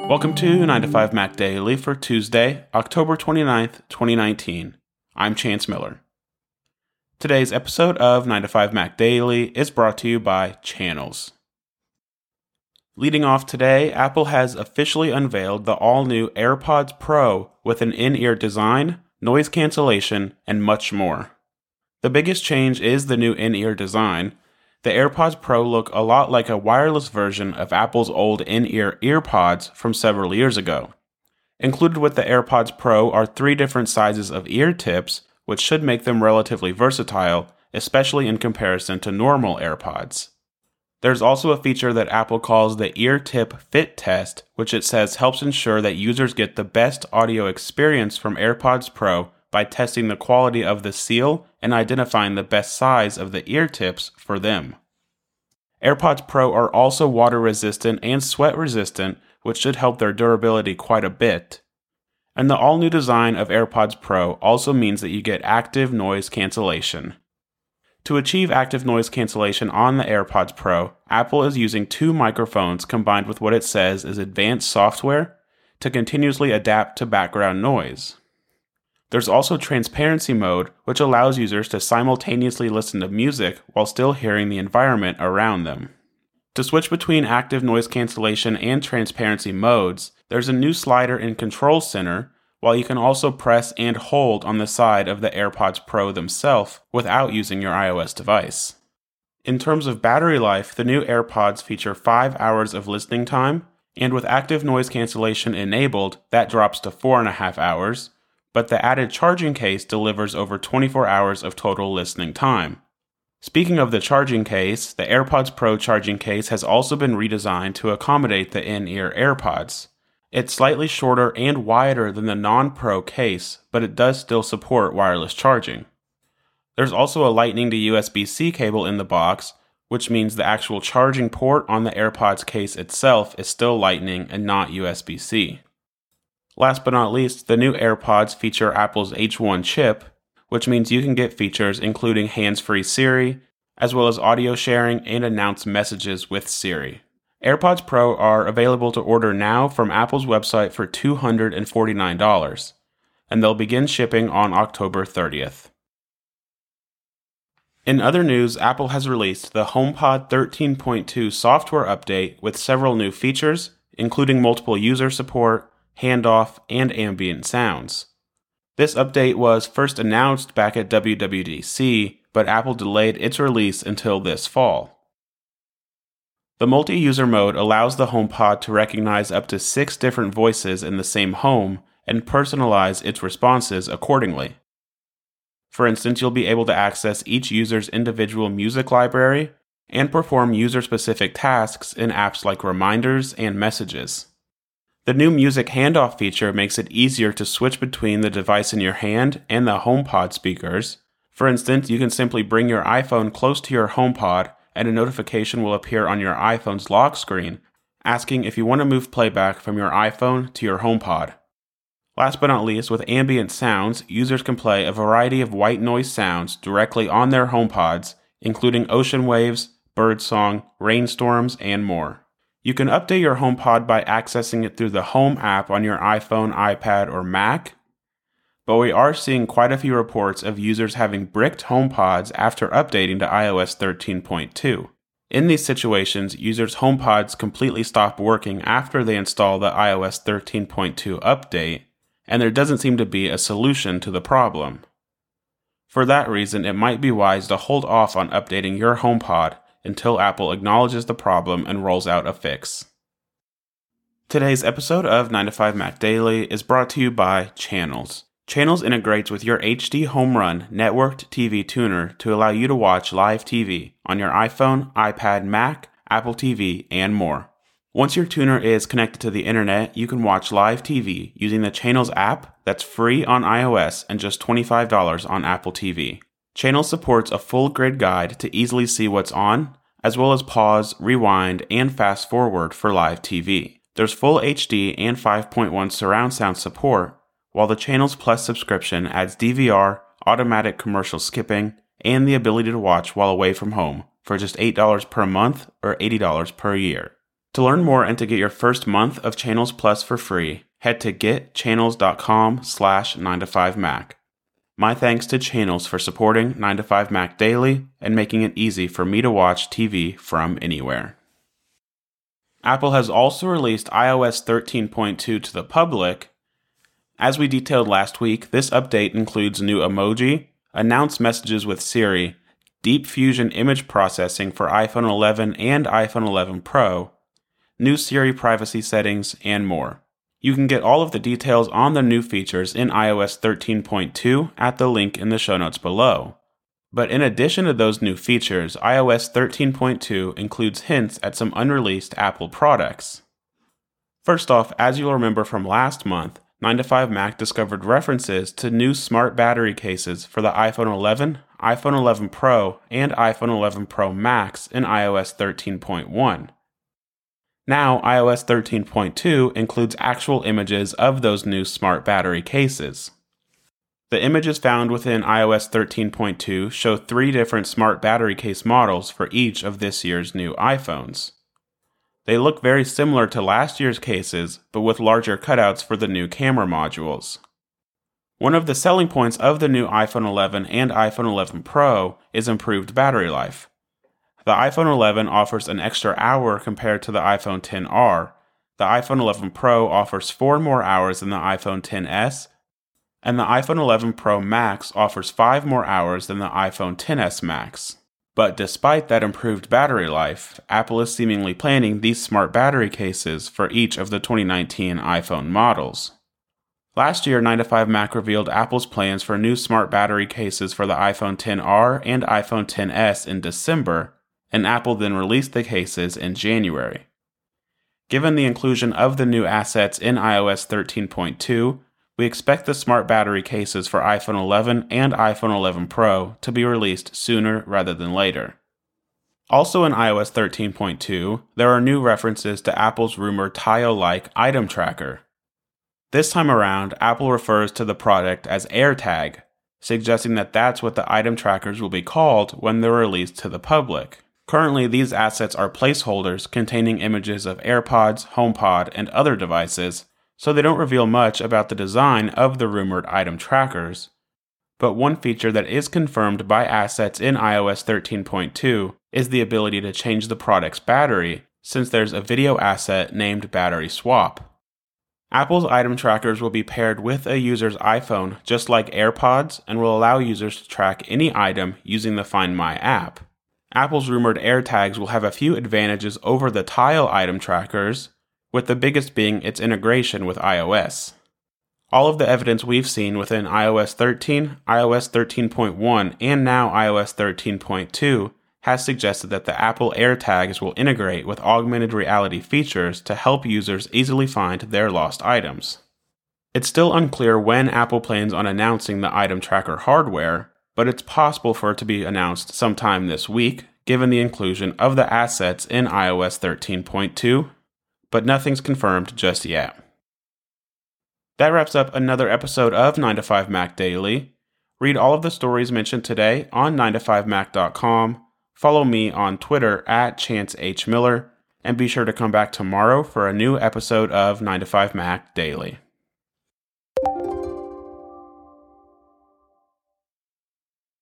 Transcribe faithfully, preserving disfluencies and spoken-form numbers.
Welcome to nine to five Mac Daily for Tuesday, October twenty-ninth, twenty nineteen. I'm Chance Miller. Today's episode of nine to five Mac Daily is brought to you by Channels. Leading off today, Apple has officially unveiled the all-new AirPods Pro with an in-ear design, noise cancellation, and much more. The biggest change is the new in-ear design. The AirPods Pro look a lot like a wireless version of Apple's old in-ear EarPods from several years ago. Included with the AirPods Pro are three different sizes of ear tips, which should make them relatively versatile, especially in comparison to normal AirPods. There's also a feature that Apple calls the Ear Tip Fit Test, which it says helps ensure that users get the best audio experience from AirPods Pro by testing the quality of the seal and identifying the best size of the ear tips for them. AirPods Pro are also water resistant and sweat resistant, which should help their durability quite a bit. And the all-new design of AirPods Pro also means that you get active noise cancellation. To achieve active noise cancellation on the AirPods Pro, Apple is using two microphones combined with what it says is advanced software to continuously adapt to background noise. There's also transparency mode, which allows users to simultaneously listen to music while still hearing the environment around them. To switch between active noise cancellation and transparency modes, there's a new slider in Control Center, while you can also press and hold on the side of the AirPods Pro themselves without using your iOS device. In terms of battery life, the new AirPods feature five hours of listening time, and with active noise cancellation enabled, that drops to four and a half hours, but the added charging case delivers over twenty-four hours of total listening time. Speaking of the charging case, the AirPods Pro charging case has also been redesigned to accommodate the in-ear AirPods. It's slightly shorter and wider than the non-Pro case, but it does still support wireless charging. There's also a Lightning to U S B-C cable in the box, which means the actual charging port on the AirPods case itself is still Lightning and not U S B-C. Last but not least, the new AirPods feature Apple's H one chip, which means you can get features including hands-free Siri, as well as audio sharing and announce messages with Siri. AirPods Pro are available to order now from Apple's website for two hundred forty-nine dollars, and they'll begin shipping on October thirtieth. In other news, Apple has released the HomePod thirteen point two software update with several new features, including multiple user support, handoff, and ambient sounds. This update was first announced back at W W D C, but Apple delayed its release until this fall. The multi-user mode allows the HomePod to recognize up to six different voices in the same home and personalize its responses accordingly. For instance, you'll be able to access each user's individual music library and perform user-specific tasks in apps like Reminders and Messages. The new music handoff feature makes it easier to switch between the device in your hand and the HomePod speakers. For instance, you can simply bring your iPhone close to your HomePod and a notification will appear on your iPhone's lock screen, asking if you want to move playback from your iPhone to your HomePod. Last but not least, with ambient sounds, users can play a variety of white noise sounds directly on their HomePods, including ocean waves, birdsong, rainstorms, and more. You can update your HomePod by accessing it through the Home app on your iPhone, iPad, or Mac, but we are seeing quite a few reports of users having bricked HomePods after updating to i O S thirteen point two. In these situations, users' HomePods completely stop working after they install the i O S thirteen point two update, and there doesn't seem to be a solution to the problem. For that reason, it might be wise to hold off on updating your HomePod until Apple acknowledges the problem and rolls out a fix. Today's episode of nine to five Mac Daily is brought to you by Channels. Channels integrates with your H D Home Run networked T V tuner to allow you to watch live T V on your iPhone, iPad, Mac, Apple T V, and more. Once your tuner is connected to the internet, you can watch live T V using the Channels app that's free on iOS and just twenty-five dollars on Apple T V. Channels supports a full grid guide to easily see what's on, as well as pause, rewind, and fast forward for live T V. There's full H D and five point one surround sound support, while the Channels Plus subscription adds D V R, automatic commercial skipping, and the ability to watch while away from home for just eight dollars per month or eighty dollars per year. To learn more and to get your first month of Channels Plus for free, head to getchannels.com slash 9to5mac. My thanks to Channels for supporting nine to five Mac Daily and making it easy for me to watch T V from anywhere. Apple has also released i O S thirteen point two to the public. As we detailed last week, this update includes new emoji, announced messages with Siri, Deep Fusion image processing for iPhone eleven and iPhone eleven Pro, new Siri privacy settings, and more. You can get all of the details on the new features in i O S thirteen point two at the link in the show notes below. But in addition to those new features, i O S thirteen point two includes hints at some unreleased Apple products. First off, as you'll remember from last month, nine to five Mac discovered references to new smart battery cases for the iPhone eleven, iPhone eleven Pro, and iPhone eleven Pro Max in i O S thirteen point one. Now, i O S thirteen point two includes actual images of those new smart battery cases. The images found within i O S thirteen point two show three different smart battery case models for each of this year's new iPhones. They look very similar to last year's cases, but with larger cutouts for the new camera modules. One of the selling points of the new iPhone eleven and iPhone eleven Pro is improved battery life. The iPhone eleven offers an extra hour compared to the iPhone X R, the iPhone eleven Pro offers four more hours than the iPhone X S, and the iPhone eleven Pro Max offers five more hours than the iPhone X S Max. But despite that improved battery life, Apple is seemingly planning these smart battery cases for each of the twenty nineteen iPhone models. Last year, nine to five Mac revealed Apple's plans for new smart battery cases for the iPhone X R and iPhone X S in December, and Apple then released the cases in January. Given the inclusion of the new assets in i O S thirteen point two, we expect the smart battery cases for iPhone eleven and iPhone eleven Pro to be released sooner rather than later. Also in i O S thirteen point two, there are new references to Apple's rumored Tile-like item tracker. This time around, Apple refers to the product as AirTag, suggesting that that's what the item trackers will be called when they're released to the public. Currently, these assets are placeholders containing images of AirPods, HomePod, and other devices, so they don't reveal much about the design of the rumored item trackers. But one feature that is confirmed by assets in i O S thirteen point two is the ability to change the product's battery, since there's a video asset named Battery Swap. Apple's item trackers will be paired with a user's iPhone just like AirPods and will allow users to track any item using the Find My app. Apple's rumored AirTags will have a few advantages over the Tile item trackers, with the biggest being its integration with iOS. All of the evidence we've seen within i O S thirteen, i O S thirteen point one, and now i O S thirteen point two has suggested that the Apple AirTags will integrate with augmented reality features to help users easily find their lost items. It's still unclear when Apple plans on announcing the item tracker hardware, but it's possible for it to be announced sometime this week, given the inclusion of the assets in i O S thirteen point two, but nothing's confirmed just yet. That wraps up another episode of nine to five Mac Daily. Read all of the stories mentioned today on nine to five mac dot com, follow me on Twitter at Chance H. Miller, and be sure to come back tomorrow for a new episode of nine to five Mac Daily.